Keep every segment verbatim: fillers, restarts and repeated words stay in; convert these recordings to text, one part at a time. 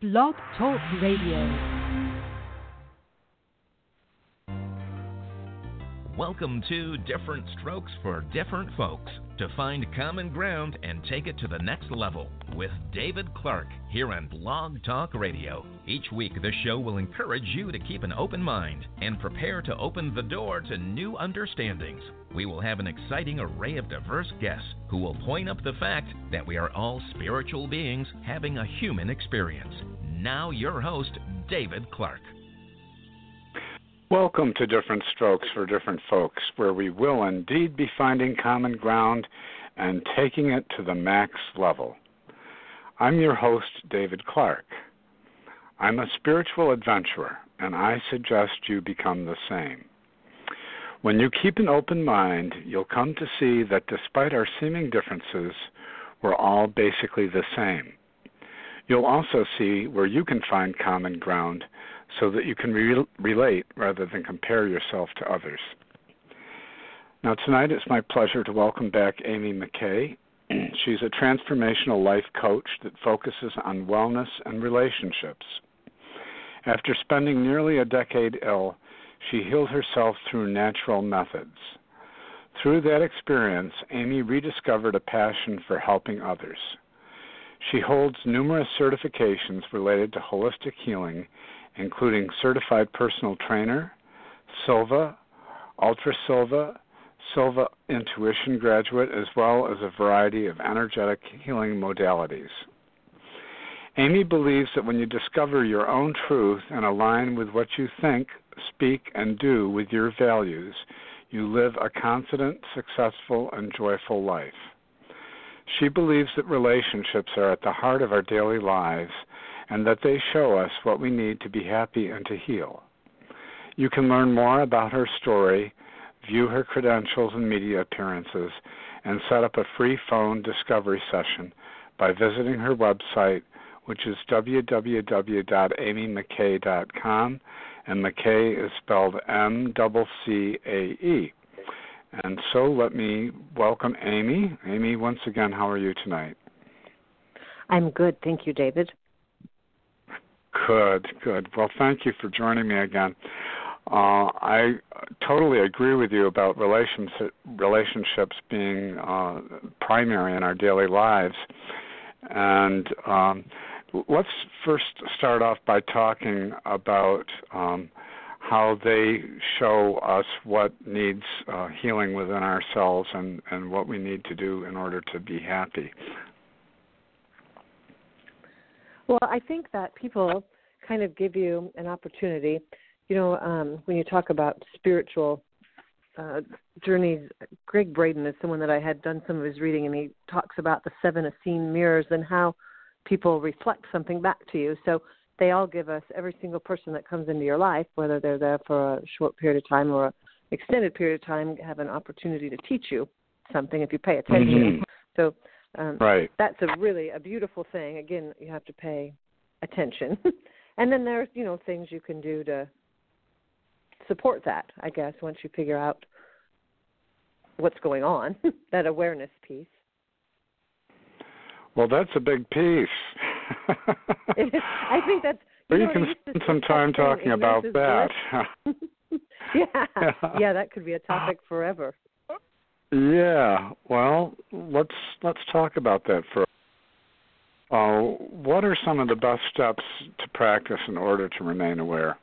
Blog Talk Radio. Welcome to Different Strokes for Different Folks, to find common ground and take it to the next level with David Clark here on Blog Talk Radio. Each week, the show will encourage you to keep an open mind and prepare to open the door to new understandings. We will have an exciting array of diverse guests who will point up the fact that we are all spiritual beings having a human experience. Now your host, David Clark. Welcome to Different Strokes for Different Folks, where we will indeed be finding common ground and taking it to the max level. I'm your host, David Clark. I'm a spiritual adventurer, and I suggest you become the same. When you keep an open mind, you'll come to see that despite our seeming differences, we're all basically the same. You'll also see where you can find common ground so that you can re- relate rather than compare yourself to others. Now, tonight it's my pleasure to welcome back Amy McKay. She's a transformational life coach that focuses on wellness and relationships. After spending nearly a decade ill, she healed herself through natural methods. Through that experience, Amy rediscovered a passion for helping others. She holds numerous certifications related to holistic healing, including Certified Personal Trainer, Silva, Ultra Silva, Silva Intuition Graduate, as well as a variety of energetic healing modalities. Amy believes that when you discover your own truth and align with what you think, speak, and do with your values, you live a confident, successful, and joyful life. She believes that relationships are at the heart of our daily lives and that they show us what we need to be happy and to heal. You can learn more about her story, view her credentials and media appearances, and set up a free phone discovery session by visiting her website, which is w w w dot amy mckay dot com, and McKay is spelled M C C A E. And so let me welcome Amy. Amy, once again, how are you tonight? I'm good. Thank you, David. Good, good. Well, thank you for joining me again. Uh, I totally agree with you about relationship, relationships being uh, primary in our daily lives. And um, let's first start off by talking about um, how they show us what needs uh, healing within ourselves and, and what we need to do in order to be happy. Well, I think that people kind of give you an opportunity. You know, um, when you talk about spiritual uh, journeys, Greg Braden is someone that I had done some of his reading, and he talks about the seven Essene mirrors and how people reflect something back to you. So they all give us, every single person that comes into your life, whether they're there for a short period of time or an extended period of time, have an opportunity to teach you something if you pay attention. Mm-hmm. So um, right. that's a really a beautiful thing. Again, you have to pay attention. And then there's, you know, things you can do to support that, I guess, once you figure out what's going on, that awareness piece. Well, that's a big piece. I think that's... You well, know, you can spend some time talking about that. yeah. yeah, that could be a topic forever. Yeah, well, let's let's talk about that for uh, what are some of the best steps to practice in order to remain aware?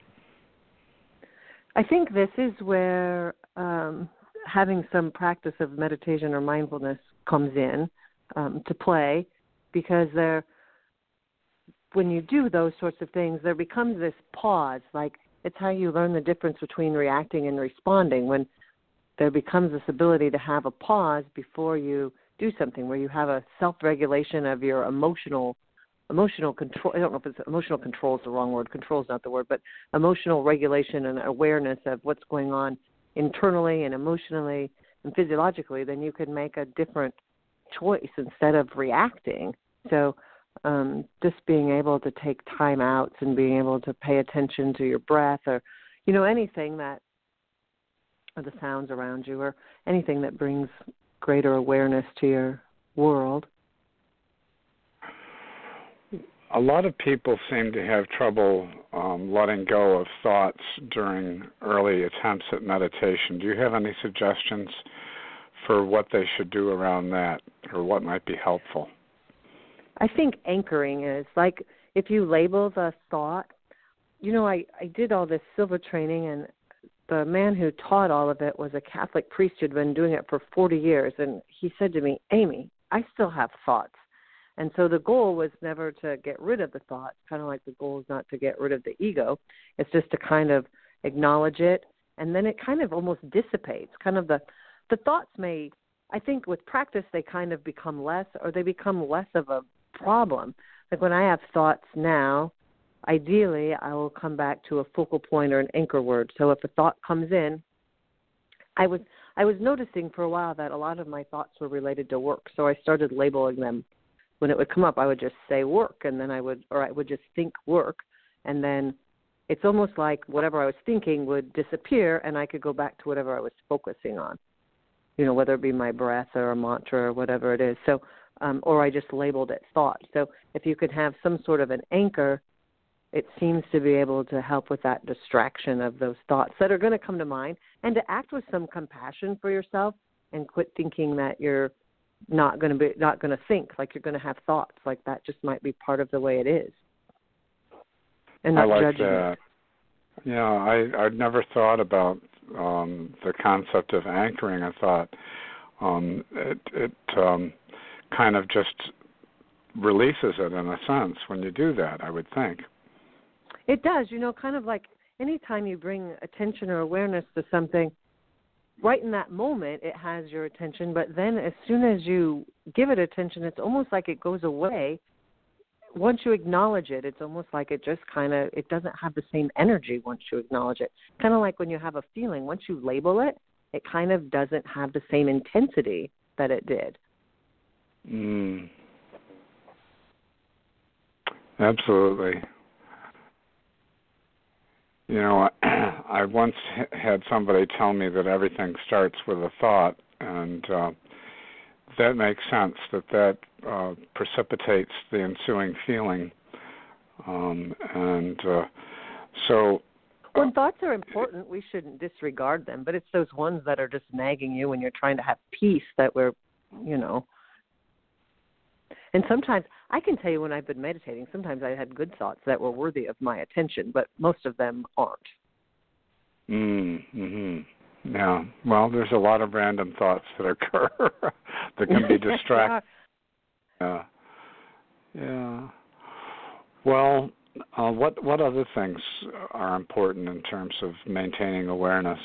I think this is where um, having some practice of meditation or mindfulness comes in um, to play, because there, when you do those sorts of things, there becomes this pause. Like, it's how you learn the difference between reacting and responding, when there becomes this ability to have a pause before you do something, where you have a self-regulation of your emotional emotional control. I don't know if it's emotional control is the wrong word. Control is not the word, but emotional regulation and awareness of what's going on internally and emotionally and physiologically. Then you can make a different choice instead of reacting. So um, just being able to take time outs and being able to pay attention to your breath, or, you know, anything that, or the sounds around you, or anything that brings greater awareness to your world. a lot of people seem to have trouble um, letting go of thoughts during early attempts at meditation. Do you have any suggestions for what they should do around that, or what might be helpful? I think anchoring is, like, if you label the thought, you know, I, I did all this Silva training, and the man who taught all of it was a Catholic priest who'd been doing it for forty years, and he said to me, Amy, I still have thoughts. And so the goal was never to get rid of the thoughts, kind of like the goal is not to get rid of the ego. It's just to kind of acknowledge it, and then it kind of almost dissipates. Kind of the, the thoughts may, I think with practice, they kind of become less, or they become less of a problem. Like when I have thoughts now, ideally I will come back to a focal point or an anchor word. So if a thought comes in, I was I was noticing for a while that a lot of my thoughts were related to work, so I started labeling them. When it would come up, I would just say work, and then I would, or I would just think work, and then it's almost like whatever I was thinking would disappear, and I could go back to whatever I was focusing on, you know, whether it be my breath or a mantra or whatever it is. So, um, or I just labeled it thought. So if you could have some sort of an anchor, it seems to be able to help with that distraction of those thoughts that are going to come to mind, and to act with some compassion for yourself and quit thinking that you're not going to be not going to think, like you're going to have thoughts. Like that just might be part of the way it is, and not I like judging that. it. Yeah, I I'd never thought about um, the concept of anchoring. I thought um, it it um, kind of just releases it in a sense when you do that, I would think. It does, you know, kind of like anytime you bring attention or awareness to something, right in that moment it has your attention, but then as soon as you give it attention, it's almost like it goes away. Once you acknowledge it, it's almost like it just kind of, it doesn't have the same energy once you acknowledge it. Kind of like when you have a feeling, once you label it, it kind of doesn't have the same intensity that it did. Mm. Absolutely. You know, I once had somebody tell me that everything starts with a thought, and uh, that makes sense, that that uh, precipitates the ensuing feeling. Um, and uh, so... When thoughts are important, we shouldn't disregard them, but it's those ones that are just nagging you when you're trying to have peace that we're, you know... And sometimes, I can tell you when I've been meditating, sometimes I had good thoughts that were worthy of my attention, but most of them aren't. Mm-hmm. Yeah. Well, there's a lot of random thoughts that occur that can be distracting. Yeah. Yeah. Well, uh, what what other things are important in terms of maintaining awareness?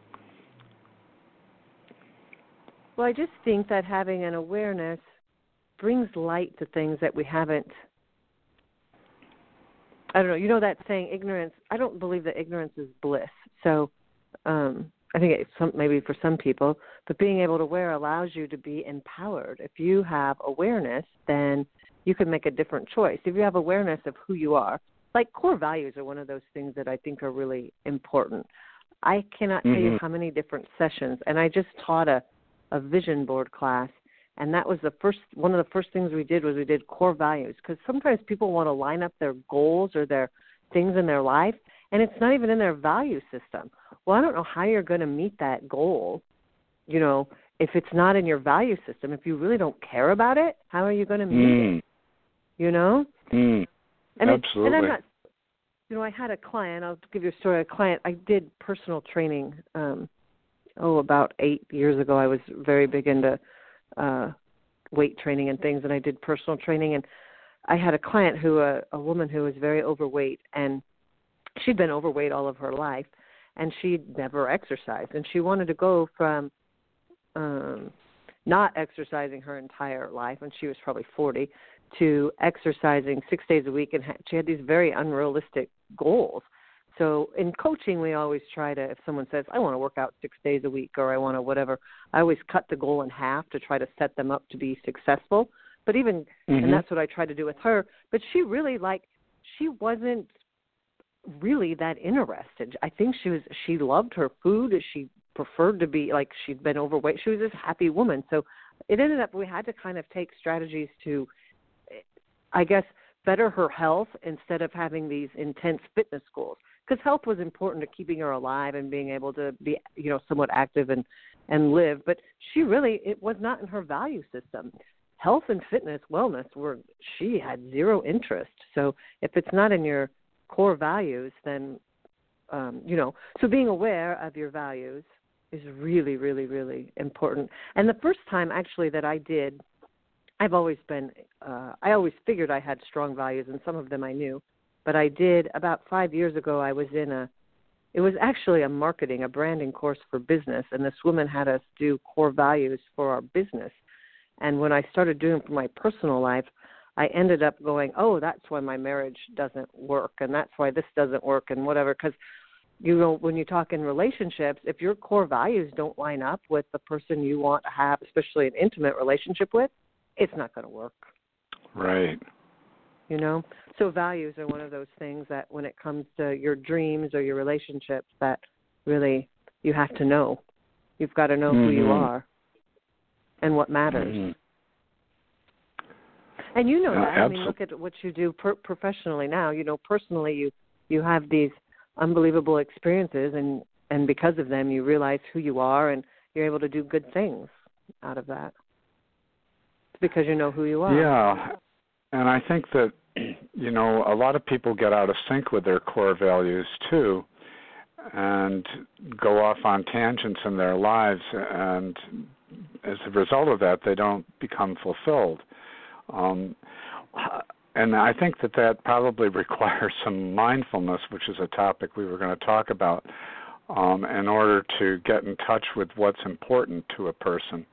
Well, I just think that having an awareness brings light to things that we haven't, I don't know, you know that saying, ignorance, I don't believe that ignorance is bliss. So um, I think it's some, maybe for some people, but being able to aware allows you to be empowered. If you have awareness, then you can make a different choice. If you have awareness of who you are, like core values are one of those things that I think are really important. I cannot mm-hmm. tell you how many different sessions, and I just taught a, a vision board class. And that was the first, one of the first things we did was we did core values, because sometimes people want to line up their goals or their things in their life, and it's not even in their value system. Well, I don't know how you're going to meet that goal, you know, if it's not in your value system. If you really don't care about it, how are you going to meet mm. it, you know? Mm. And Absolutely. It, and I'm not, you know, I had a client, I'll give you a story, a client, I did personal training, um, oh, about eight years ago. I was very big into uh, weight training and things, and I did personal training, and I had a client who, uh, a woman who was very overweight, and she'd been overweight all of her life, and she'd never exercised, and she wanted to go from um, not exercising her entire life, and she was probably forty, to exercising six days a week, and ha- she had these very unrealistic goals. So in coaching, we always try to, if someone says, I want to work out six days a week or I want to whatever, I always cut the goal in half to try to set them up to be successful. But even, mm-hmm. and that's what I tried to do with her, but she really, like, she wasn't really that interested. I think she was, she loved her food. She preferred to be, like, she'd been overweight. She was this happy woman. So it ended up, we had to kind of take strategies to, I guess, better her health instead of having these intense fitness goals. Because health was important to keeping her alive and being able to be, you know, somewhat active and, and live. But she really, it was not in her value system. Health and fitness, wellness, were she had zero interest. So if it's not in your core values, then, um, you know, so being aware of your values is really, really, really important. And the first time actually that I did, I've always been, uh, I always figured I had strong values, and some of them I knew. But I did, about five years ago, I was in a, it was actually a marketing, a branding course for business, and this woman had us do core values for our business. And when I started doing it for my personal life, I ended up going, oh, that's why my marriage doesn't work, and that's why this doesn't work, and whatever. Because, you know, when you talk in relationships, if your core values don't line up with the person you want to have, especially an intimate relationship with, it's not going to work. Right. You know? So values are one of those things that when it comes to your dreams or your relationships that really you have to know. You've got to know mm-hmm. who you are and what matters. Mm-hmm. And you know uh, that. Absolutely. I mean, look at what you do per- professionally now. You know, personally you, you have these unbelievable experiences, and, and because of them you realize who you are and you're able to do good things out of that. It's because you know who you are. Yeah. And I think that, you know, a lot of people get out of sync with their core values too and go off on tangents in their lives, and as a result of that, they don't become fulfilled. Um, and I think that that probably requires some mindfulness, which is a topic we were going to talk about, um, in order to get in touch with what's important to a person.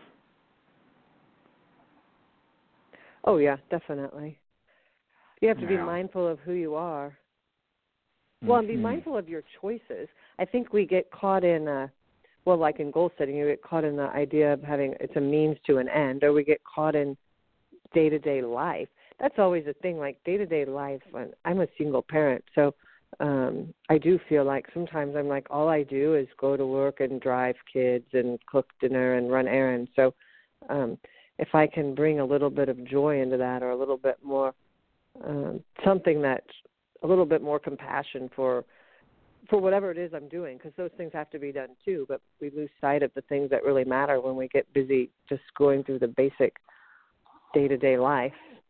Oh, yeah, definitely. You have to yeah. be mindful of who you are. Well, and be mm-hmm. mindful of your choices. I think we get caught in, uh, well, like in goal setting, you get caught in the idea of having it's a means to an end, or we get caught in day-to-day life. That's always a thing, like day-to-day life. When I'm a single parent, so um, I do feel like sometimes I'm like, all I do is go to work and drive kids and cook dinner and run errands. So um, if I can bring a little bit of joy into that, or a little bit more, um, something that's a little bit more compassion for for whatever it is I'm doing, because those things have to be done too, but we lose sight of the things that really matter when we get busy just going through the basic day-to-day life.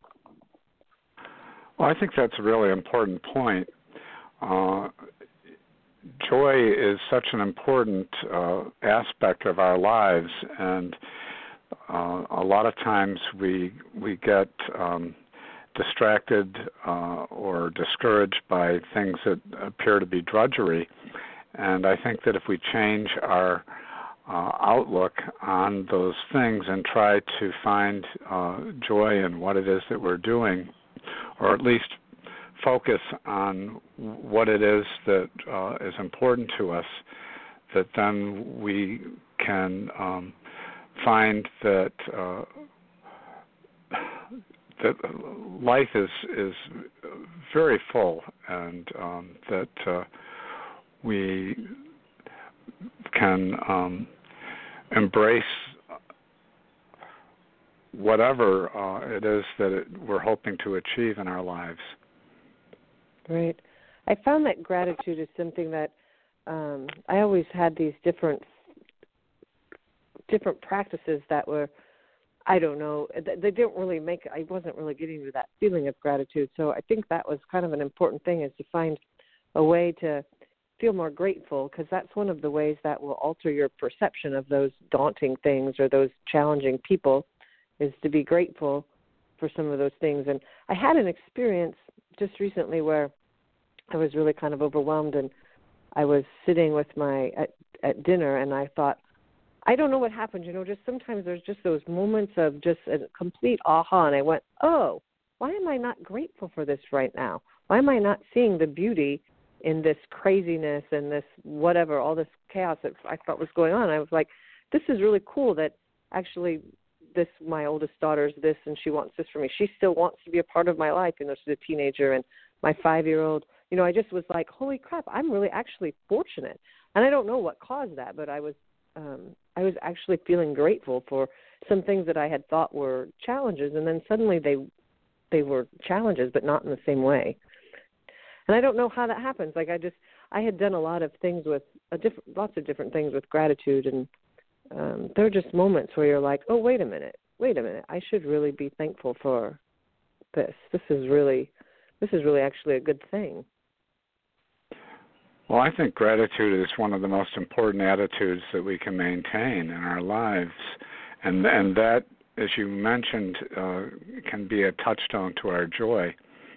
Well, I think that's a really important point. Uh, joy is such an important uh, aspect of our lives, and uh, a lot of times we we get um, distracted uh, or discouraged by things that appear to be drudgery. And I think that if we change our uh, outlook on those things and try to find uh, joy in what it is that we're doing, or at least focus on what it is that uh, is important to us, that then we can um, find that uh, that life is is very full, and um, that uh, we can um, embrace whatever uh, it is that it, we're hoping to achieve in our lives. Right. I found that gratitude is something that um, I always had these different different practices that were, I don't know, they didn't really make, I wasn't really getting to that feeling of gratitude. So I think that was kind of an important thing, is to find a way to feel more grateful, because that's one of the ways that will alter your perception of those daunting things or those challenging people, is to be grateful for some of those things. And I had an experience just recently where I was really kind of overwhelmed, and I was sitting with my, at, at dinner, and I thought, I don't know what happened, you know, just sometimes there's just those moments of just a complete aha, and I went, oh, why am I not grateful for this right now? Why am I not seeing the beauty in this craziness and this whatever, all this chaos that I thought was going on? I was like, this is really cool that actually this, my oldest daughter's this, and she wants this for me. She still wants to be a part of my life, you know, she's a teenager, and my five-year-old, you know, I just was like, holy crap, I'm really actually fortunate. And I don't know what caused that, but I was, Um, I was actually feeling grateful for some things that I had thought were challenges, and then suddenly they they were challenges, but not in the same way. And I don't know how that happens. Like I just, I had done a lot of things with a different, lots of different things with gratitude, and um, there are just moments where you're like, oh, wait a minute, wait a minute, I should really be thankful for this. This is really, this is really actually a good thing. Well, I think gratitude is one of the most important attitudes that we can maintain in our lives, and and that, as you mentioned, uh, can be a touchstone to our joy.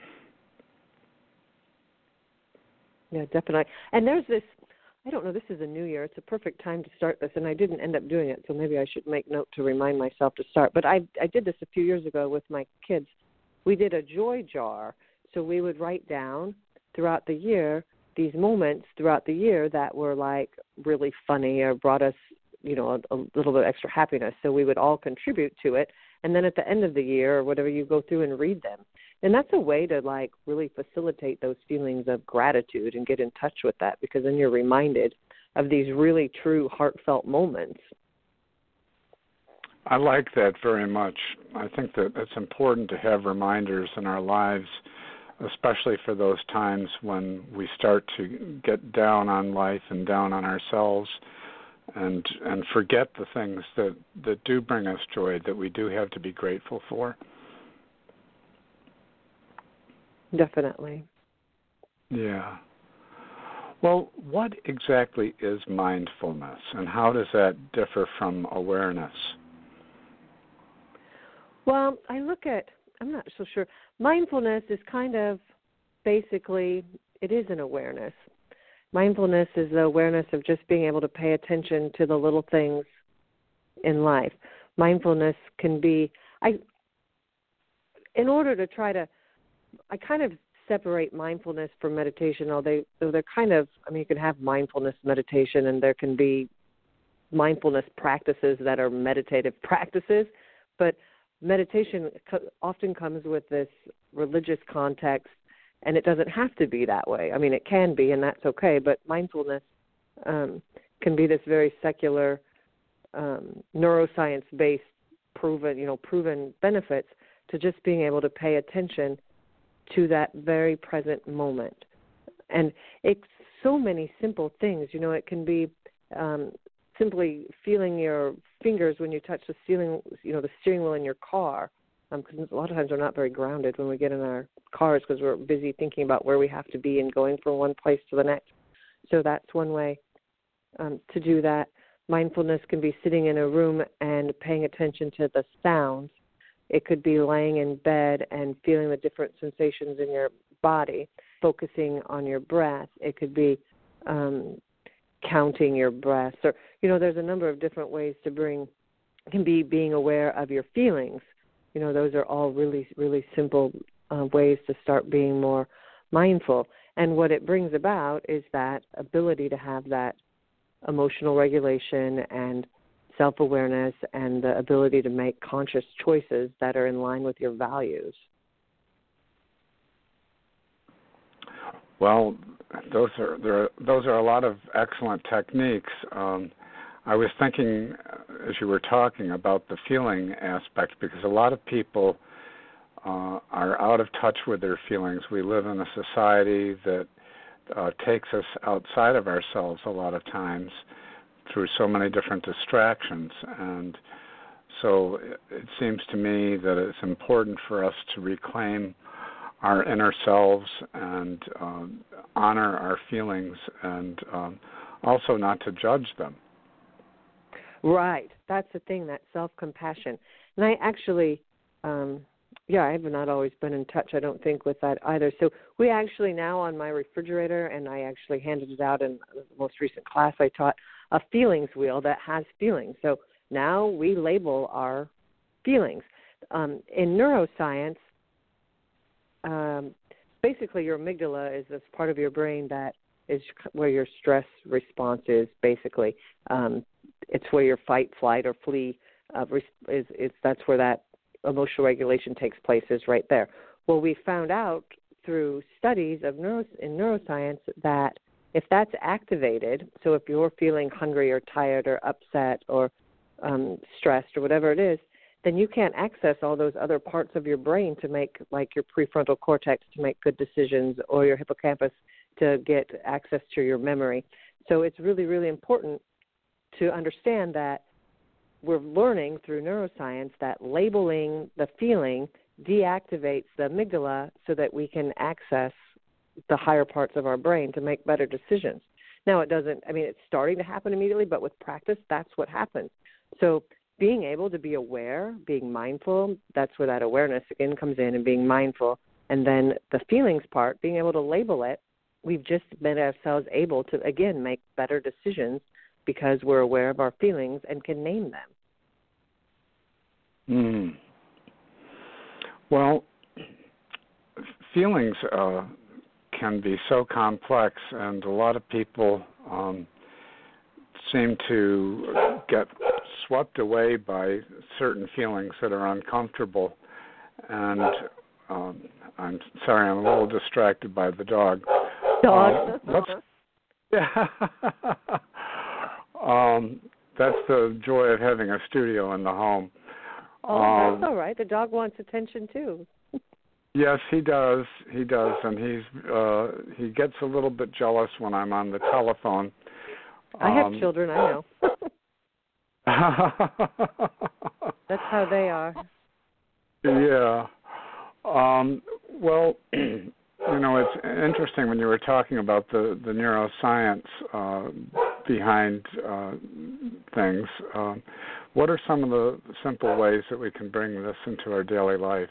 Yeah, definitely. And there's this, I don't know, this is a new year. It's a perfect time to start this, and I didn't end up doing it, so maybe I should make note to remind myself to start. But I I did this a few years ago with my kids. We did a joy jar, so we would write down throughout the year these moments throughout the year that were like really funny or brought us, you know, a, a little bit of extra happiness. So we would all contribute to it. And then at the end of the year or whatever, you go through and read them. And that's a way to like really facilitate those feelings of gratitude and get in touch with that, because then you're reminded of these really true heartfelt moments. I like that very much. I think that it's important to have reminders in our lives, especially for those times when we start to get down on life and down on ourselves and and forget the things that, that do bring us joy, that we do have to be grateful for. Definitely. Yeah. Well, what exactly is mindfulness, and how does that differ from awareness? Well, I look at, I'm not so sure. Mindfulness is kind of basically, it is an awareness. Mindfulness is the awareness of just being able to pay attention to the little things in life. Mindfulness can be, I, in order to try to, I kind of separate mindfulness from meditation, although they, they're kind of, I mean, you can have mindfulness meditation and there can be mindfulness practices that are meditative practices, but meditation often comes with this religious context, and it doesn't have to be that way. I mean, it can be, and that's okay, but mindfulness um, can be this very secular, um, neuroscience-based, proven, you know, proven benefits to just being able to pay attention to that very present moment. And it's so many simple things. You know, it can be um, simply feeling your fingers when you touch the steering, you know, the steering wheel in your car, because um, a lot of times we're not very grounded when we get in our cars because we're busy thinking about where we have to be and going from one place to the next. So that's one way um, to do that. Mindfulness can be sitting in a room and paying attention to the sounds. It could be laying in bed and feeling the different sensations in your body, focusing on your breath. It could be um, counting your breaths, or, you know, there's a number of different ways to bring, it can be being aware of your feelings. You know, those are all really, really simple uh, ways to start being more mindful. And what it brings about is that ability to have that emotional regulation and self-awareness and the ability to make conscious choices that are in line with your values. Well, those are there. Are, those are a lot of excellent techniques. Um, I was thinking, as you were talking, about the feeling aspect, because a lot of people uh, are out of touch with their feelings. We live in a society that uh, takes us outside of ourselves a lot of times through so many different distractions. And so it seems to me that it's important for us to reclaim our inner selves and um, honor our feelings, and um, also not to judge them. Right. That's the thing, that self-compassion. And I actually, um, yeah, I have not always been in touch, I don't think, with that either. So we actually now on my refrigerator, and I actually handed it out in the most recent class I taught, a feelings wheel that has feelings. So now we label our feelings. Um, in neuroscience, um, basically your amygdala is this part of your brain that is where your stress response is, basically. Um, it's where your fight, flight, or flee uh, is, is. That's where that emotional regulation takes place, is right there. Well, we found out through studies of neuro, in neuroscience that if that's activated, so if you're feeling hungry or tired or upset or um, stressed or whatever it is, then you can't access all those other parts of your brain to make, like your prefrontal cortex to make good decisions, or your hippocampus to get access to your memory. So it's really, really important to understand that we're learning through neuroscience that labeling the feeling deactivates the amygdala so that we can access the higher parts of our brain to make better decisions. Now, it doesn't, I mean, it's starting to happen immediately, but with practice, that's what happens. So being able to be aware, being mindful, that's where that awareness again comes in, and being mindful. And then the feelings part, being able to label it, we've just made ourselves able to, again, make better decisions because we're aware of our feelings and can name them. Mm. Well, feelings uh, can be so complex, and a lot of people um, seem to get swept away by certain feelings that are uncomfortable. And um, I'm sorry, I'm a little distracted by the dog. Dog. Uh, let's, yeah. um, that's the joy of having a studio in the home. Oh, um, that's all right. The dog wants attention too. Yes, he does. He does, and he's uh, he gets a little bit jealous when I'm on the telephone. I have um, children, I know. That's how they are. Yeah. Um, well, you know, it's interesting when you were talking about the, the neuroscience uh, behind uh, things. Uh, what are some of the simple ways that we can bring this into our daily life?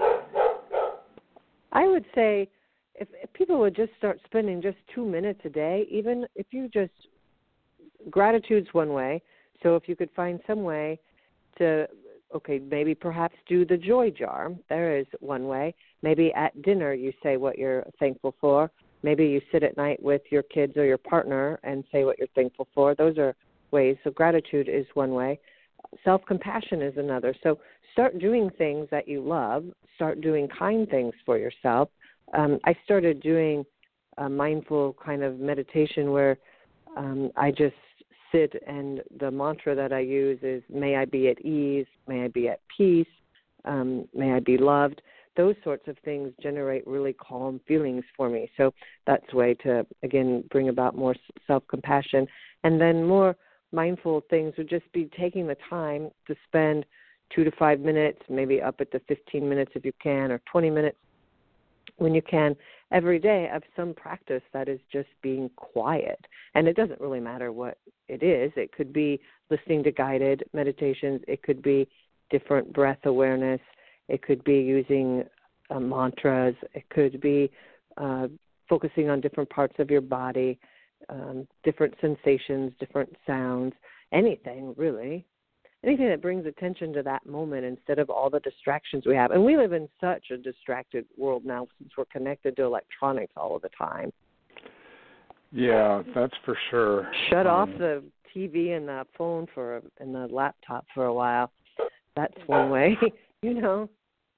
I would say if, if people would just start spending just two minutes a day, even if you just, gratitude's one way. So if you could find some way to, okay, maybe perhaps do the joy jar. There is one way. Maybe at dinner you say what you're thankful for. Maybe you sit at night with your kids or your partner and say what you're thankful for. Those are ways. So gratitude is one way. Self-compassion is another. So start doing things that you love. Start doing kind things for yourself. Um, I started doing a mindful kind of meditation where um, I just sit, and the mantra that I use is, may I be at ease, may I be at peace, um, may I be loved. Those sorts of things generate really calm feelings for me. So that's a way to, again, bring about more self-compassion. And then more mindful things would just be taking the time to spend two to five minutes, maybe up at the fifteen minutes if you can, or twenty minutes when you can, every day of some practice that is just being quiet. And it doesn't really matter what it is. It could be listening to guided meditations. It could be different breath awareness. It could be using uh, mantras. It could be uh, focusing on different parts of your body, um, different sensations, different sounds, anything really. Anything that brings attention to that moment instead of all the distractions we have. And we live in such a distracted world now since we're connected to electronics all of the time. Yeah, that's for sure. Shut um, off the T V and the phone for and the laptop for a while. That's one way, you know.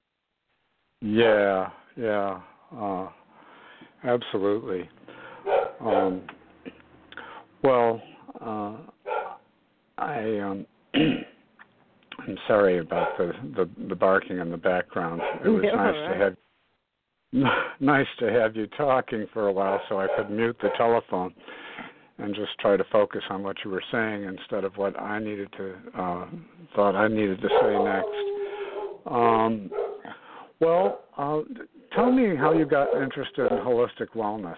Yeah, yeah, uh, absolutely. Um, well, uh, I um, I'm sorry about the, the, the barking in the background. It was yeah, nice right. to have nice to have you talking for a while, so I could mute the telephone and just try to focus on what you were saying instead of what I needed to uh, thought I needed to say next. Um, well, uh, tell me how you got interested in holistic wellness.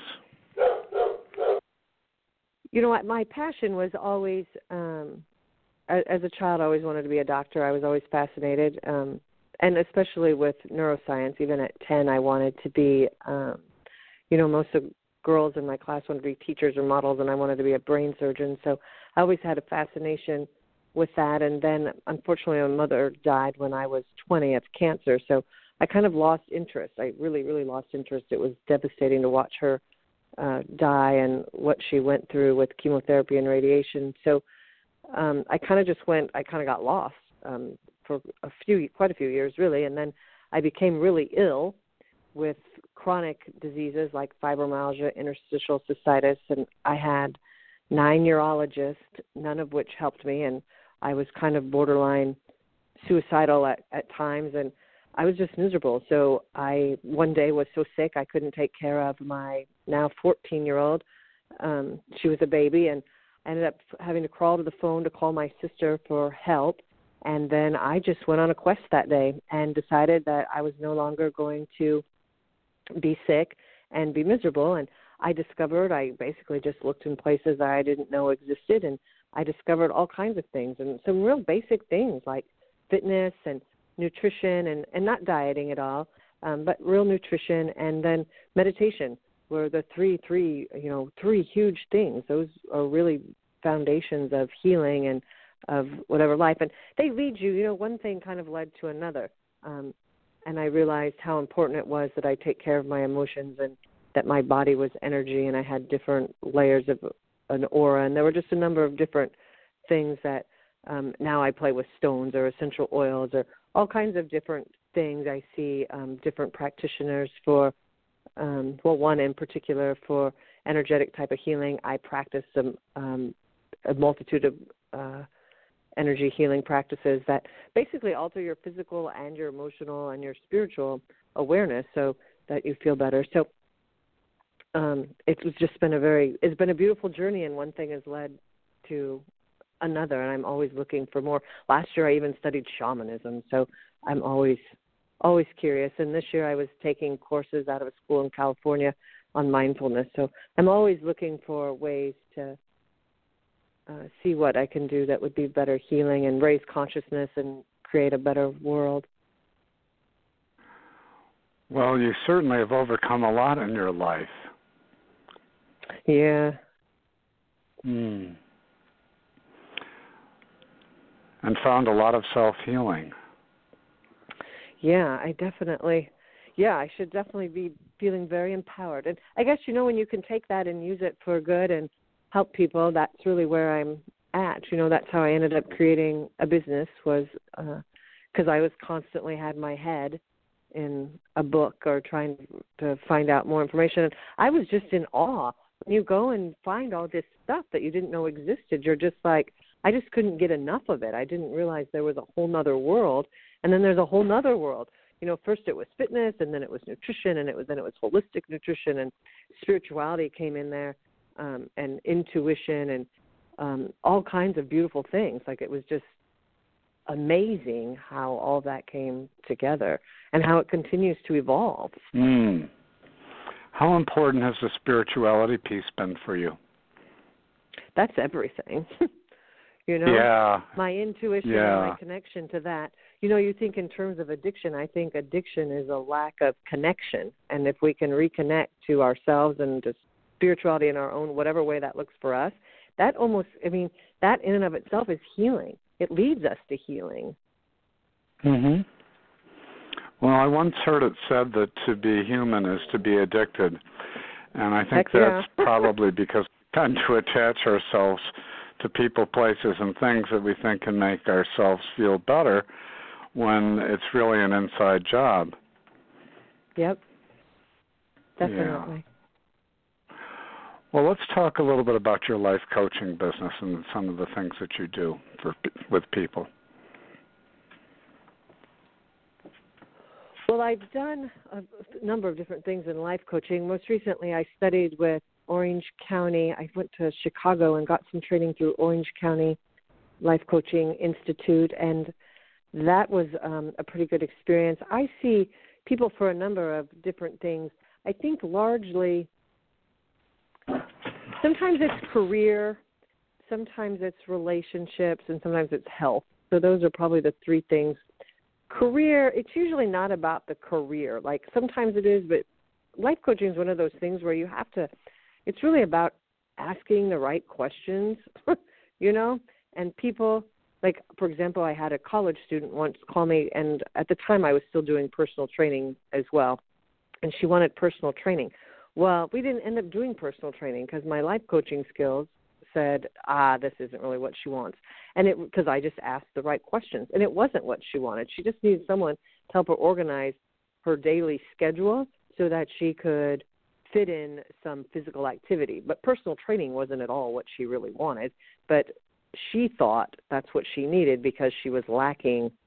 You know what? My passion was always, um, as a child, I always wanted to be a doctor. I was always fascinated, um, and especially with neuroscience. Even at ten, I wanted to be, um, you know, most of girls in my class wanted to be teachers or models, and I wanted to be a brain surgeon. So I always had a fascination with that. And then, unfortunately, my mother died when I was twenty of cancer. So I kind of lost interest. I really, really lost interest. It was devastating to watch her uh, die and what she went through with chemotherapy and radiation. So um, I kind of just went, I kind of got lost um, for a few, quite a few years, really. And then I became really ill with chronic diseases like fibromyalgia, interstitial cystitis, and I had nine urologists, none of which helped me, and I was kind of borderline suicidal at, at times, and I was just miserable. So I one day was so sick I couldn't take care of my now fourteen-year-old. Um, she was a baby, and I ended up having to crawl to the phone to call my sister for help. And then I just went on a quest that day and decided that I was no longer going to be sick and be miserable. And I discovered, I basically just looked in places that I didn't know existed, and I discovered all kinds of things, and some real basic things like fitness and nutrition, and, and not dieting at all, um, but real nutrition, and then meditation were the three, three, you know, three huge things. Those are really foundations of healing and of whatever life. And they lead you, you know, one thing kind of led to another. Um, and I realized how important it was that I take care of my emotions, and that my body was energy, and I had different layers of an aura. And there were just a number of different things that um, now I play with stones or essential oils or all kinds of different things. I see um, different practitioners for, um, well, one in particular for energetic type of healing. I practice some um, a multitude of uh, energy healing practices that basically alter your physical and your emotional and your spiritual awareness so that you feel better. So um, it's just been a very, it's been a beautiful journey, and one thing has led to another, and I'm always looking for more. Last year I even studied shamanism, so I'm always always curious. And this year I was taking courses out of a school in California on mindfulness, so I'm always looking for ways to uh, see what I can do that would be better healing and raise consciousness and create a better world. Well, you certainly have overcome a lot in your life. Yeah. Hmm. And found a lot of self-healing. Yeah, I definitely, yeah, I should definitely be feeling very empowered. And I guess, you know, when you can take that and use it for good and help people, that's really where I'm at. You know, that's how I ended up creating a business, was because uh, I was constantly had my head in a book or trying to find out more information. And I was just in awe. When you go and find all this stuff that you didn't know existed, you're just like, I just couldn't get enough of it. I didn't realize there was a whole nother world, and then there's a whole nother world. You know, first it was fitness, and then it was nutrition, and it was then it was holistic nutrition, and spirituality came in there, um, and intuition, and um, all kinds of beautiful things. Like, it was just amazing how all that came together and how it continues to evolve. Mm. How important has the spirituality piece been for you? That's everything. You know, yeah. my intuition yeah. and my connection to that. You know, you think in terms of addiction, I think addiction is a lack of connection. And if we can reconnect to ourselves and to spirituality in our own, whatever way that looks for us, that almost, I mean, that in and of itself is healing. It leads us to healing. Mm-hmm. Well, I once heard it said that to be human is to be addicted. And I think Heck that's yeah. probably because we tend to attach ourselves to people, places, and things that we think can make ourselves feel better when it's really an inside job. Yep, definitely. Yeah. Well, let's talk a little bit about your life coaching business and some of the things that you do for with people. Well, I've done a number of different things in life coaching. Most recently, I studied with Orange County. I went to Chicago and got some training through Orange County Life Coaching Institute, and that was um, a pretty good experience. I see people for a number of different things. I think largely, sometimes it's career, sometimes it's relationships, and sometimes it's health. So those are probably the three things. Career, it's usually not about the career. Like, sometimes it is, but life coaching is one of those things where you have to, it's really about asking the right questions, you know, and people, like, for example, I had a college student once call me, and at the time I was still doing personal training as well, and she wanted personal training. Well, we didn't end up doing personal training because my life coaching skills said, ah, this isn't really what she wants. And it, because I just asked the right questions, and it wasn't what she wanted. She just needed someone to help her organize her daily schedule so that she could fit in some physical activity. But personal training wasn't at all what she really wanted, but she thought that's what she needed because she was lacking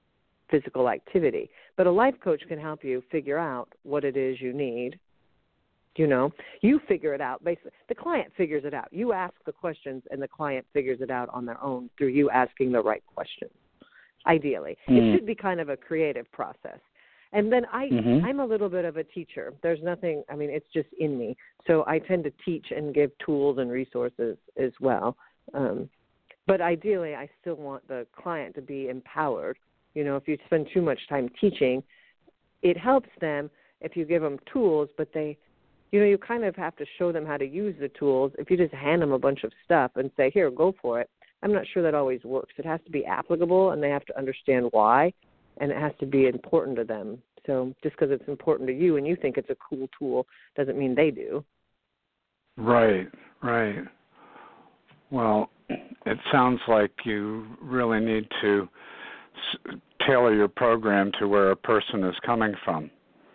physical activity. But a life coach can help you figure out what it is you need. You know, you figure it out. Basically, the client figures it out. You ask the questions, and the client figures it out on their own through you asking the right questions, ideally. Mm. It should be kind of a creative process. And then I, mm-hmm. I'm a little bit of a teacher. There's nothing, I mean, it's just in me. So I tend to teach and give tools and resources as well. Um, but ideally, I still want the client to be empowered. You know, if you spend too much time teaching, it helps them if you give them tools, but they, you know, you kind of have to show them how to use the tools. If you just hand them a bunch of stuff and say, here, go for it, I'm not sure that always works. It has to be applicable, and they have to understand why. And it has to be important to them. So just because it's important to you and you think it's a cool tool doesn't mean they do. Right, right. Well, it sounds like you really need to s- tailor your program to where a person is coming from.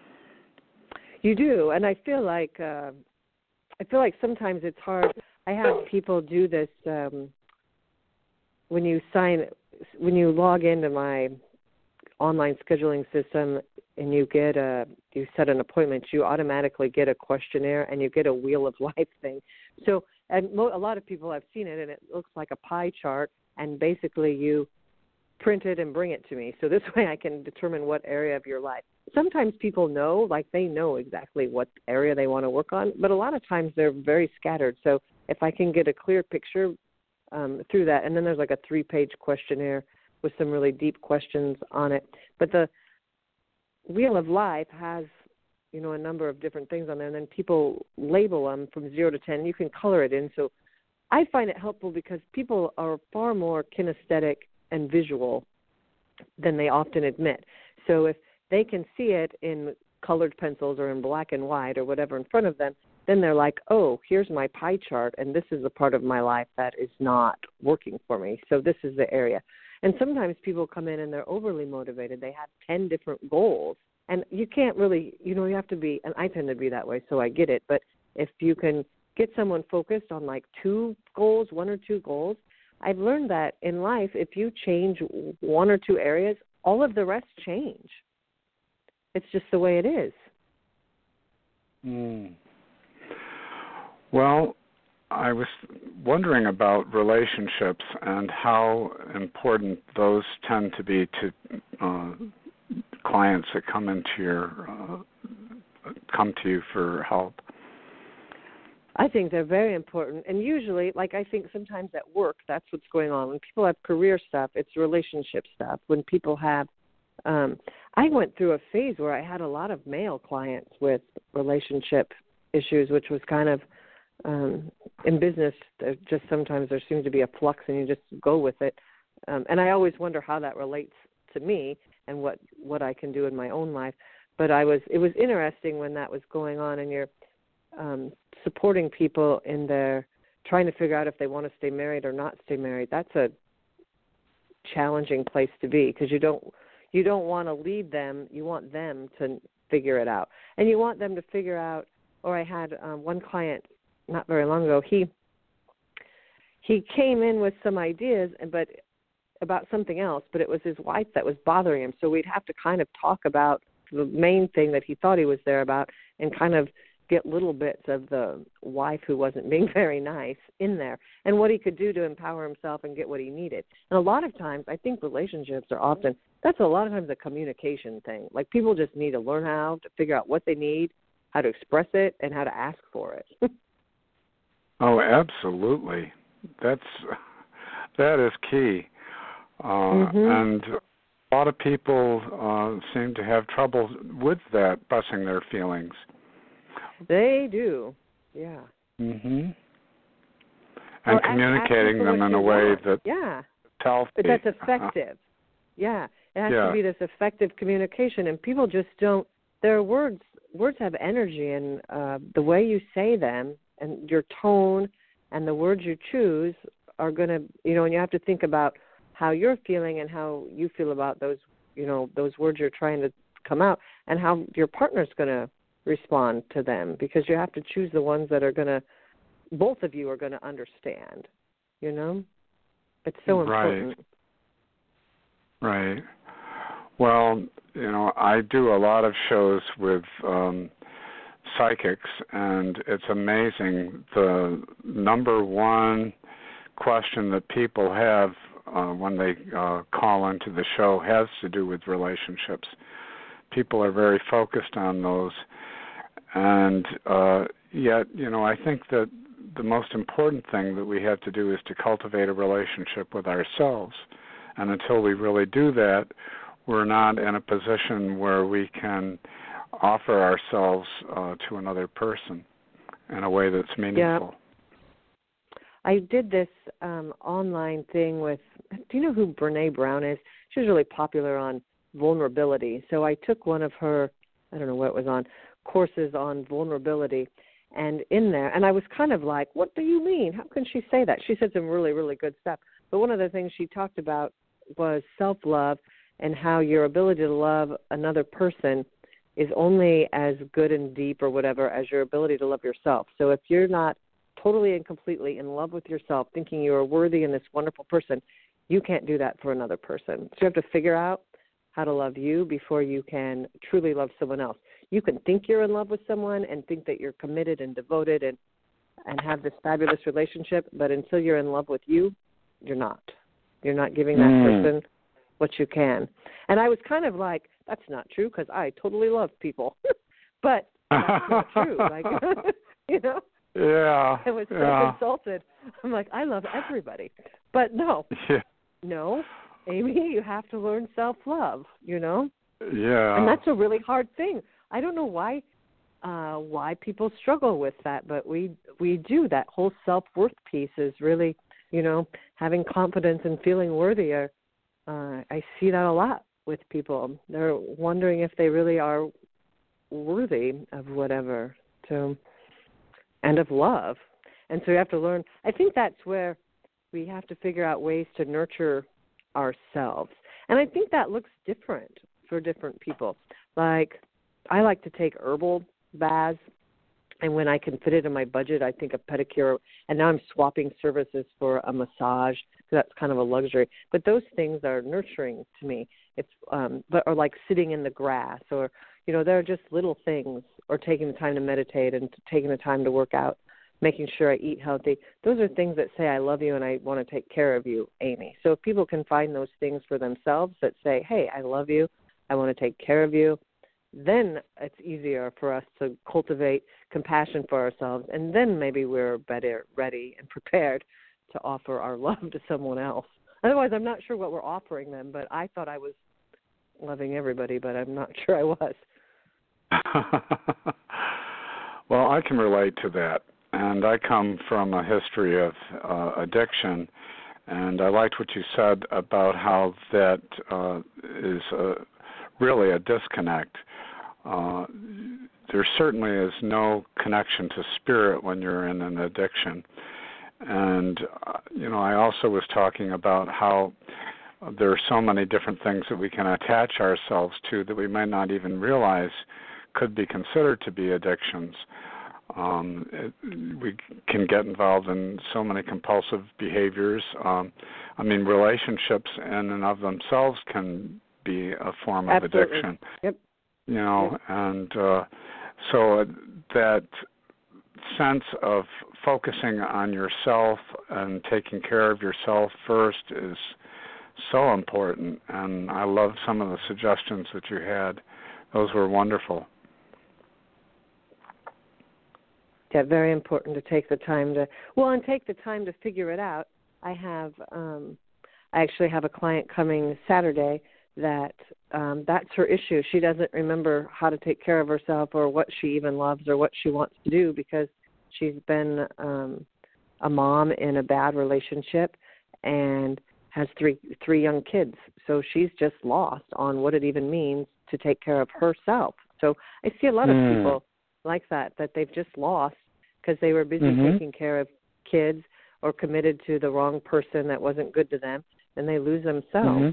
You do, and I feel like uh, I feel like sometimes it's hard. I have people do this um, when you sign, when you log into my online scheduling system and you get a, you set an appointment, you automatically get a questionnaire and you get a wheel of life thing. So, and mo- a lot of people have seen it, and it looks like a pie chart, and basically you print it and bring it to me. So this way I can determine what area of your life. Sometimes people know, like they know exactly what area they want to work on, but a lot of times they're very scattered. So if I can get a clear picture um, through that, and then there's like a three-page questionnaire with some really deep questions on it. But the Wheel of Life has, you know, a number of different things on there, and then people label them from zero to ten. You can color it in. So I find it helpful because people are far more kinesthetic and visual than they often admit. So if they can see it in colored pencils or in black and white or whatever in front of them, then they're like, oh, here's my pie chart, and this is a part of my life that is not working for me. So this is the area. And sometimes people come in and they're overly motivated. They have ten different goals. And you can't really, you know, you have to be, and I tend to be that way, so I get it. But if you can get someone focused on like two goals, one or two goals, I've learned that in life, if you change one or two areas, all of the rest change. It's just the way it is. Mm. Well, I was wondering about relationships and how important those tend to be to uh, clients that come into your uh, come to you for help. I think they're very important, and usually, like I think sometimes at work, that's what's going on. When people have career stuff, it's relationship stuff. When people have, um, I went through a phase where I had a lot of male clients with relationship issues, which was kind of Um, in business, just sometimes there seems to be a flux, and you just go with it. Um, and I always wonder how that relates to me and what, what I can do in my own life. But I was, it was interesting when that was going on, and you're um, supporting people in their trying to figure out if they want to stay married or not stay married. That's a challenging place to be because you don't, you don't want to lead them. You want them to figure it out, and you want them to figure out. Or I had um, one client not very long ago, he he came in with some ideas but about something else, but it was his wife that was bothering him. So we'd have to kind of talk about the main thing that he thought he was there about and kind of get little bits of the wife who wasn't being very nice in there and what he could do to empower himself and get what he needed. And a lot of times, I think relationships are often, that's a lot of times a communication thing. Like people just need to learn how to figure out what they need, how to express it, and how to ask for it. Oh, absolutely. That's that is key. Uh, mm-hmm. And a lot of people uh, seem to have trouble with that, expressing their feelings. They do, yeah. Mm-hmm. And well, communicating them in a way want. that yeah. healthy. But that's effective. Uh-huh. Yeah, it has yeah. to be this effective communication, and people just don't. Their words words have energy, and uh, the way you say them and your tone and the words you choose are going to, you know, and you have to think about how you're feeling and how you feel about those, you know, those words you're trying to come out and how your partner's going to respond to them because you have to choose the ones that are going to, both of you are going to understand, you know? It's so important. Right. Right. Well, you know, I do a lot of shows with um, psychics, and it's amazing the number one question that people have uh, when they uh, call into the show has to do with relationships. People are very focused on those, and uh, yet, you know, I think that the most important thing that we have to do is to cultivate a relationship with ourselves, and until we really do that, we're not in a position where we can offer ourselves uh, to another person in a way that's meaningful. Yeah. I did this um, online thing with, do you know who Brene Brown is? She was really popular on vulnerability. So I took one of her, I don't know what it was on, courses on vulnerability. And in there, and I was kind of like, what do you mean? How can she say that? She said some really, really good stuff. But one of the things she talked about was self-love and how your ability to love another person is only as good and deep or whatever as your ability to love yourself. So if you're not totally and completely in love with yourself, thinking you are worthy in this wonderful person, you can't do that for another person. So you have to figure out how to love you before you can truly love someone else. You can think you're in love with someone and think that you're committed and devoted and, and have this fabulous relationship, but until you're in love with you, you're not. You're not giving that mm. person what you can. And I was kind of like, that's not true because I totally love people. But that's not true. Like, you know? Yeah. I was so yeah. insulted. I'm like, I love everybody. But no. Yeah. No, Amy, you have to learn self-love, you know? Yeah. And that's a really hard thing. I don't know why uh, why people struggle with that, but we we do. That whole self-worth piece is really, you know, having confidence and feeling worthier. Uh, I see that a lot with people. They're wondering if they really are worthy of whatever, so, and of love. And so you have to learn. I think that's where we have to figure out ways to nurture ourselves. And I think that looks different for different people. Like, I like to take herbal baths, and when I can fit it in my budget, I think a pedicure, and now I'm swapping services for a massage, because that's kind of a luxury. But those things are nurturing to me. It's um, but or like sitting in the grass, or, you know, they're just little things, or taking the time to meditate and taking the time to work out, making sure I eat healthy. Those are things that say, I love you and I want to take care of you, Amy. So if people can find those things for themselves that say, hey, I love you, I want to take care of you, then it's easier for us to cultivate compassion for ourselves, and then maybe we're better ready and prepared to offer our love to someone else. Otherwise, I'm not sure what we're offering them, but I thought I was loving everybody, but I'm not sure I was. Well, I can relate to that, and I come from a history of uh, addiction, and I liked what you said about how that uh, is a, really a disconnect. Uh, there certainly is no connection to spirit when you're in an addiction. And, uh, you know, I also was talking about how there are so many different things that we can attach ourselves to that we might not even realize could be considered to be addictions. Um, it, we can get involved in so many compulsive behaviors. Um, I mean, relationships in and of themselves can be a form of Absolutely. addiction. Yep. You know, yep. and uh, so that sense of focusing on yourself and taking care of yourself first is so important. And I love some of the suggestions that you had. Those were wonderful. Yeah, very important to take the time to, well, and take the time to figure it out. I have, um, I actually have a client coming Saturday that um, that's her issue. She doesn't remember how to take care of herself or what she even loves or what she wants to do because she's been um, a mom in a bad relationship and has three three young kids. So she's just lost on what it even means to take care of herself. So I see a lot mm. of people like that, that they've just lost because they were busy mm-hmm. taking care of kids or committed to the wrong person that wasn't good to them, and they lose themselves. Mm-hmm.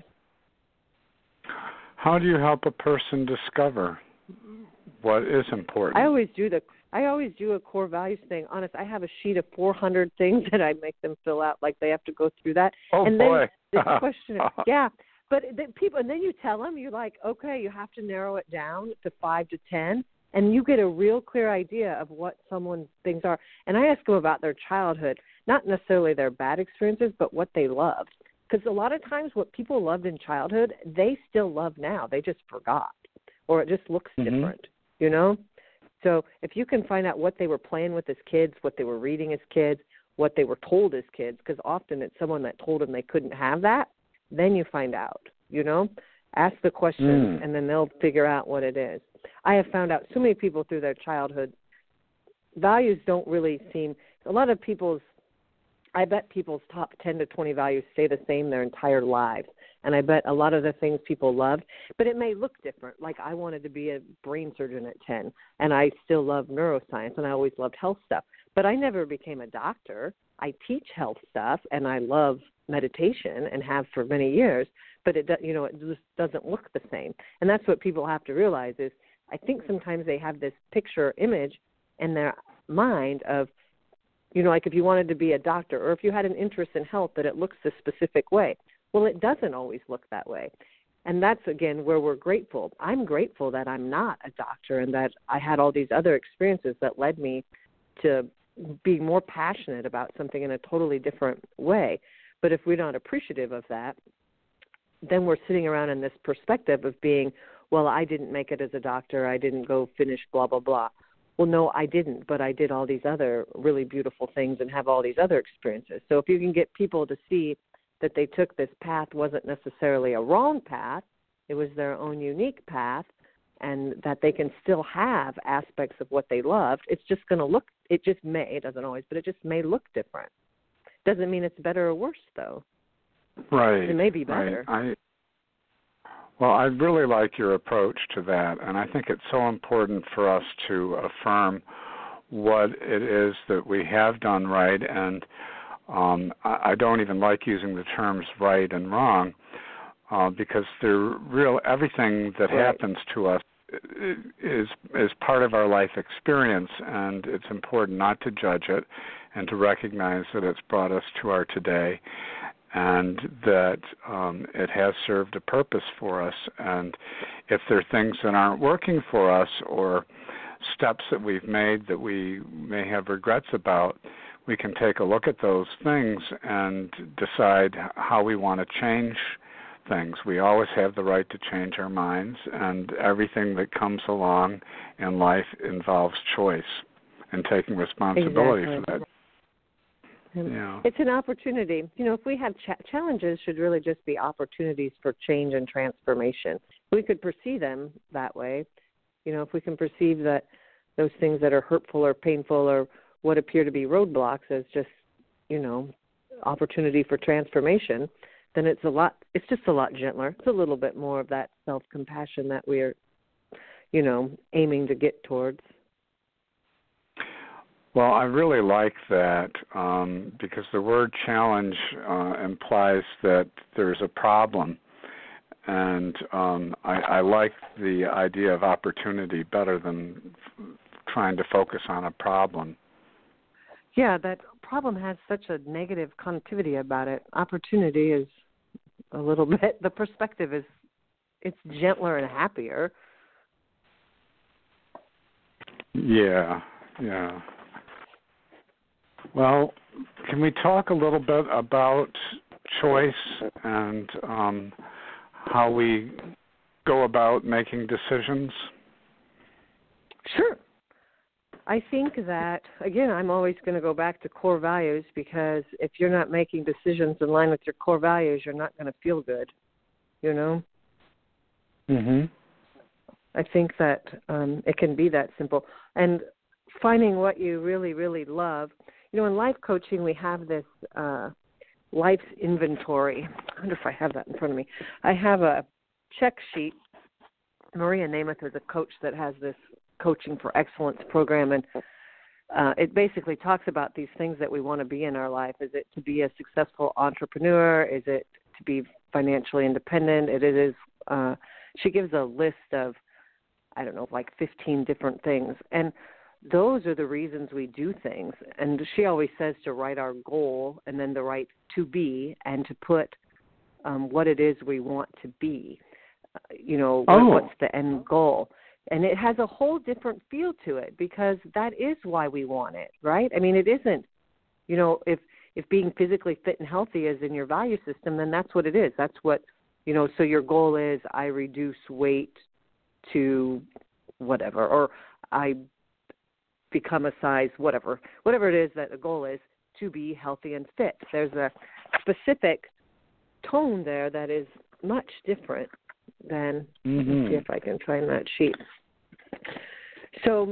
How do you help a person discover what is important? I always do the I always do a core values thing. Honest, I have a sheet of four hundred things that I make them fill out, like they have to go through that. Oh, and boy. then this question, yeah, But the people, and then you tell them, you're like, okay, you have to narrow it down to five to ten, and you get a real clear idea of what someone's things are. And I ask them about their childhood, not necessarily their bad experiences, but what they loved. Because a lot of times what people loved in childhood, they still love now. They just forgot, or it just looks mm-hmm. different, you know? So if you can find out what they were playing with as kids, what they were reading as kids, what they were told as kids, because often it's someone that told them they couldn't have that, then you find out, you know? Ask the question, mm. and then they'll figure out what it is. I have found out so many people through their childhood, values don't really seem, a lot of people's, I bet people's top ten to twenty values stay the same their entire lives. And I bet a lot of the things people loved, but it may look different. Like I wanted to be a brain surgeon at ten, and I still love neuroscience, and I always loved health stuff. But I never became a doctor. I teach health stuff, and I love meditation and have for many years, but it, you know, it just doesn't look the same. And that's what people have to realize is I think sometimes they have this picture image in their mind of, you know, like if you wanted to be a doctor or if you had an interest in health, that it looks a specific way. Well, it doesn't always look that way. And that's, again, where we're grateful. I'm grateful that I'm not a doctor and that I had all these other experiences that led me to be more passionate about something in a totally different way. But if we're not appreciative of that, then we're sitting around in this perspective of being, well, I didn't make it as a doctor. I didn't go finish blah, blah, blah. Well, no, I didn't, but I did all these other really beautiful things and have all these other experiences. So if you can get people to see that they took this path wasn't necessarily a wrong path, it was their own unique path, and that they can still have aspects of what they loved, it's just going to look, it just may, it doesn't always, but it just may look different. Doesn't mean it's better or worse, though. Right. It may be better. Right. I, well, I really like your approach to that, and I think it's so important for us to affirm what it is that we have done right, and um, I, I don't even like using the terms right and wrong uh, because they're real. Everything that right. happens to us is is part of our life experience, and it's important not to judge it and to recognize that it's brought us to our today, and that um, it has served a purpose for us. And if there are things that aren't working for us or steps that we've made that we may have regrets about, we can take a look at those things and decide how we want to change things. We always have the right to change our minds, and everything that comes along in life involves choice and taking responsibility exactly. for that. Yeah. It's an opportunity. You know, if we have cha- challenges, should really just be opportunities for change and transformation. We could perceive them that way. You know, if we can perceive that those things that are hurtful or painful or what appear to be roadblocks as just, you know, opportunity for transformation, then it's a lot, it's just a lot gentler. It's a little bit more of that self-compassion that we're, you know, aiming to get towards. Well, I really like that um, because the word challenge uh, implies that there's a problem. And um, I, I like the idea of opportunity better than f- trying to focus on a problem. Yeah, that problem has such a negative connectivity about it. Opportunity is a little bit, the perspective is, it's gentler and happier. Yeah, yeah. Well, can we talk a little bit about choice and um, how we go about making decisions? Sure. I think that, again, I'm always going to go back to core values because if you're not making decisions in line with your core values, you're not going to feel good, you know? Mm-hmm. I think that um, it can be that simple. And finding what you really, really love. You know, in life coaching, we have this uh, life's inventory. I wonder if I have that in front of me. I have a check sheet. Maria Namath is a coach that has this Coaching for Excellence program, and uh, it basically talks about these things that we want to be in our life. Is it to be a successful entrepreneur? Is it to be financially independent? It is. Uh, she gives a list of, I don't know, like fifteen different things, and those are the reasons we do things. And she always says to write our goal and then the right to be and to put um, what it is we want to be. Uh, you know, Oh. what, what's the end goal? And it has a whole different feel to it because that is why we want it, right? I mean, it isn't, you know, if if being physically fit and healthy is in your value system, then that's what it is. That's what, you know, so your goal is I reduce weight to whatever, or I become a size whatever, whatever it is that the goal is to be healthy and fit. There's a specific tone there that is much different than, Mm-hmm. let's see if I can find that sheet. So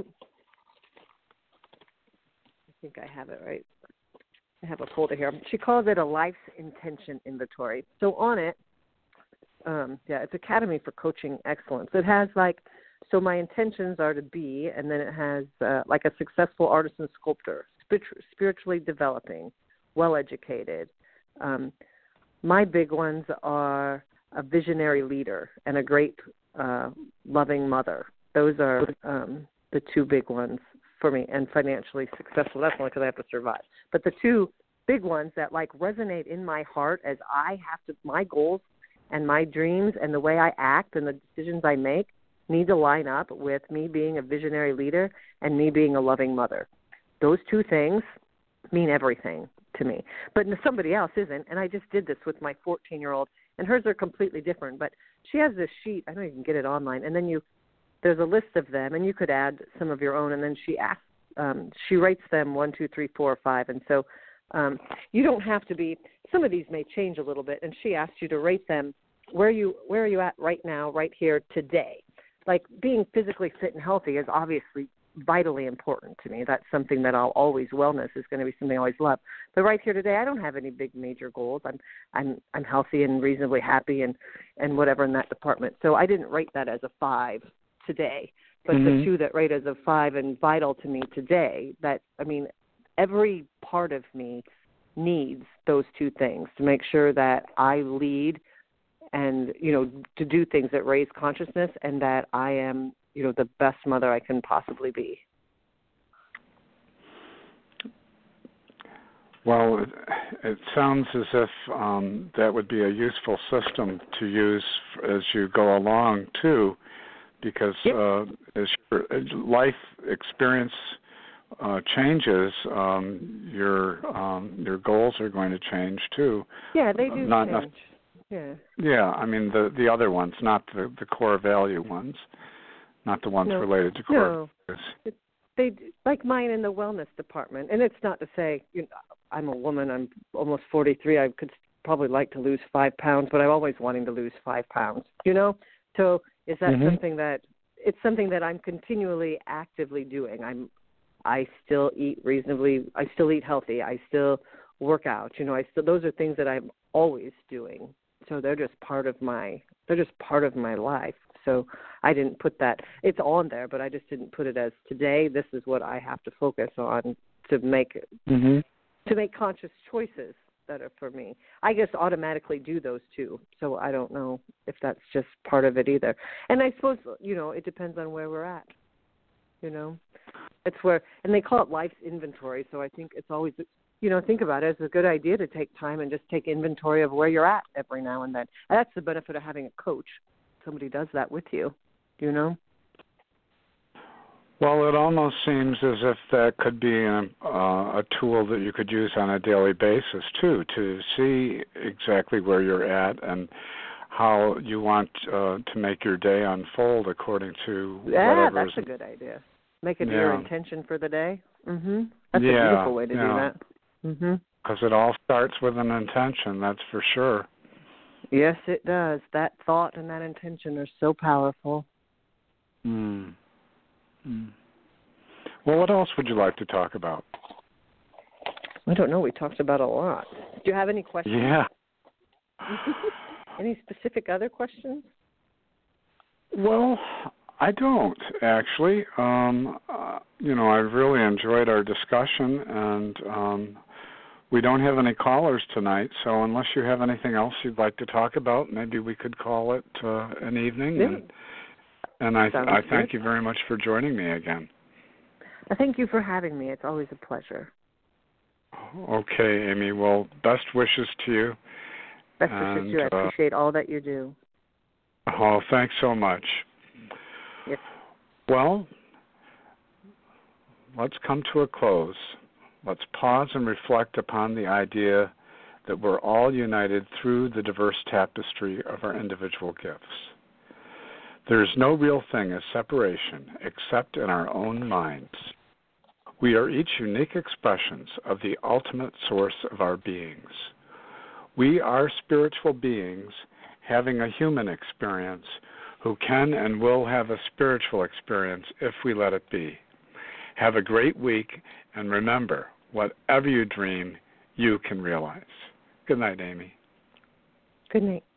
I think I have it right. I have a folder here. She calls it a life's intention inventory. So on it, um, yeah, it's Academy for Coaching Excellence. It has like, so my intentions are to be, and then it has uh, like a successful artisan sculptor, spiritu- spiritually developing, well-educated. Um, my big ones are a visionary leader and a great uh, loving mother. Those are um, the two big ones for me, and financially successful. That's only because I have to survive. But the two big ones that like resonate in my heart as I have to, my goals and my dreams and the way I act and the decisions I make need to line up with me being a visionary leader and me being a loving mother. Those two things mean everything to me. But somebody else isn't, and I just did this with my fourteen-year-old, and hers are completely different. But she has this sheet. I don't even get it online. And then you, there's a list of them, and you could add some of your own. And then she asks, um, she rates them one, two, three, four, five. And so um, you don't have to be. Some of these may change a little bit. And she asked you to rate them. Where you where are you at right now, right here today? Like being physically fit and healthy is obviously vitally important to me. That's something that I'll always, wellness is going to be something I always love. But right here today, I don't have any big major goals. I'm I'm I'm healthy and reasonably happy and, and whatever in that department. So I didn't rate that as a five today. But Mm-hmm. the two that rate as a five and vital to me today, that, I mean, every part of me needs those two things to make sure that I lead and, you know, to do things that raise consciousness and that I am, you know, the best mother I can possibly be. Well, it, it sounds as if um, that would be a useful system to use as you go along, too, because Yep. uh, as your life experience uh, changes, um, your um, your goals are going to change, too. Yeah, they do Not change. enough, yeah. yeah, I mean, the, the other ones, not the, the core value ones, not the ones No. related to core No. values. It, they like mine in the wellness department, and it's not to say, you know, I'm a woman. I'm almost forty-three. I could probably like to lose five pounds, but I'm always wanting to lose five pounds. You know, so is that Mm-hmm. something that it's something that I'm continually actively doing? I'm I still eat reasonably. I still eat healthy. I still work out. You know, I still those are things that I'm always doing. So they're just part of my they're just part of my life. So I didn't put that. It's on there, but I just didn't put it as today. This is what I have to focus on to make Mm-hmm. to make conscious choices that are for me. I just automatically do those two. So I don't know if that's just part of it either. And I suppose, you know, it depends on where we're at. You know, it's where, and they call it life's inventory. So I think it's always, you know, think about it. It's a good idea to take time and just take inventory of where you're at every now and then. And that's the benefit of having a coach. Somebody does that with you, you know? Well, it almost seems as if that could be a, uh, a tool that you could use on a daily basis, too, to see exactly where you're at and how you want uh, to make your day unfold according to Yeah, whatever that's a good idea. Make it Yeah. your intention for the day. Mhm. That's Yeah, a beautiful way to yeah. do that. Mhm. Because it all starts with an intention, that's for sure. Yes, it does. That thought and that intention are so powerful. Mm. Mm. Well, what else would you like to talk about? I don't know. We talked about a lot. Do you have any questions? Yeah. Any specific other questions? Well, I don't, actually. Um, uh, you know, I've really enjoyed our discussion, and um, we don't have any callers tonight, so unless you have anything else you'd like to talk about, maybe we could call it uh, an evening. Yeah. And, and I, Sounds I thank good. you very much for joining me again. I thank you for having me. It's always a pleasure. Okay, Amy. Well, best wishes to you. Best wishes to you. I uh, appreciate all that you do. Oh, thanks so much. Yes. Well, let's come to a close. Let's pause and reflect upon the idea that we're all united through the diverse tapestry of our individual gifts. There is no real thing as separation except in our own minds. We are each unique expressions of the ultimate source of our beings. We are spiritual beings having a human experience who can and will have a spiritual experience if we let it be. Have a great week, and remember, whatever you dream, you can realize. Good night, Amy. Good night.